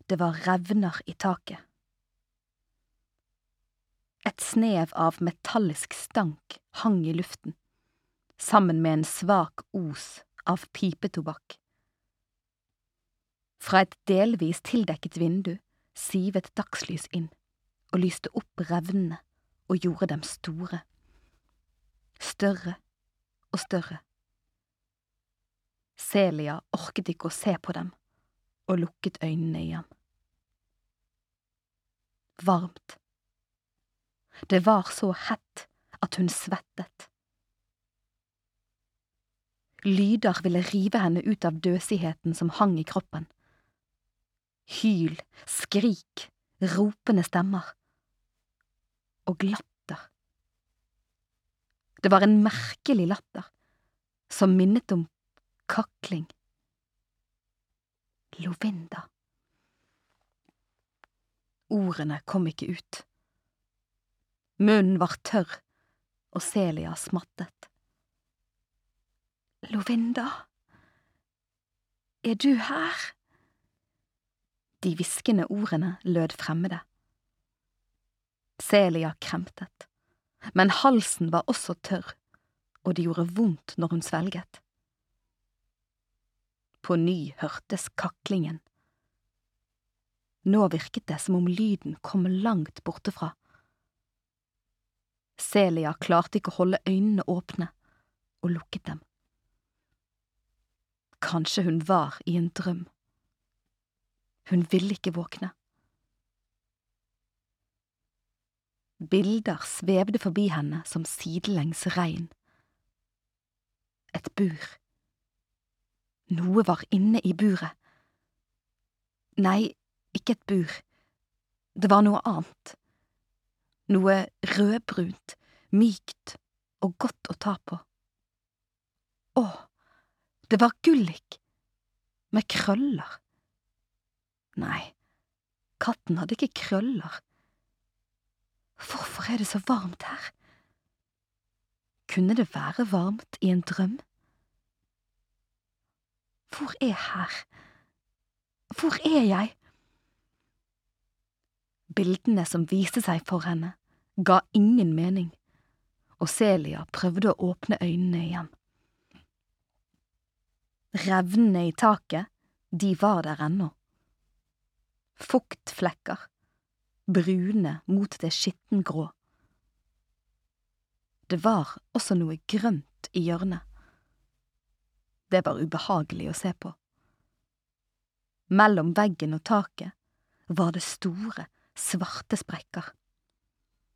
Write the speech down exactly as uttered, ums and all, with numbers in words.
det var revner i taket. Et snev av metallisk stank hang i luften, sammen med en svak os av pipetobakk. Fra et delvis tildekket vindu sivet dagslys inn og lyste opp revnene og gjorde dem store. Større og større. Celia orket ikke å se på dem og lukket øynene igjen. Varmt. Det var så hett at hun svettet. Lyder ville rive henne ut av døsigheten som hang i kroppen. Hyl, skrik, ropende stemmer. Og latter. Det var en merkelig latter, som minnet om kakling. Lovinda. Ordene kom ikke ut. Munnen var tørr, og Celia smattet. Lovinda, er du her? De hviskende ordene lød fremmede. Celia kremtet, men halsen var også tørr, og det gjorde vondt når hun svelget. På ny hørtes kaklingen. Nå virket det som om lyden kom langt bortefra. Celia klarte ikke å holde øynene åpne, og lukket dem. Kanskje hun var i en drøm. Hun ville ikke våkne. Bilder svevde forbi henne som sidelengs regn. Et bur. Noe var inne i buret. Nei, ikke et bur. Det var noe annet. Noe rødbrunt, mykt og godt å ta på. Åh, det var Gullik, med krøller. Nei, katten hadde ikke krøller. Hvorfor er det så varmt her? Kunne det være varmt i en drøm? Hvor er her? Hvor er jeg? Bildene som viste seg for henne, ga ingen mening, og Celia prøvde å åpne øynene igjen. Revnene i taket, de var der ennå. Fuktflekker, brune mot det skittengrå. Det var også noe grønt i hjørnet. Det var ubehagelig å se på. Mellom veggen og taket var det store, svarte sprekker.